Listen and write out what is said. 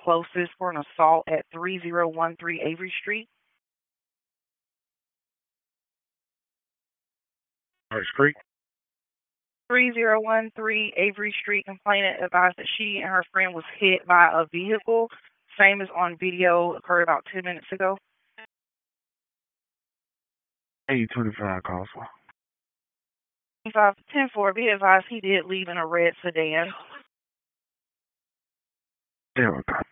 closest for an assault at 3013 Avery Street. Arch Creek. 3013 Avery Street. Complainant advised that she and her friend was hit by a vehicle. Same as on video, occurred about 10 minutes ago. 825 calls for. 10-4, be advised he did leave in a red sedan. There we go.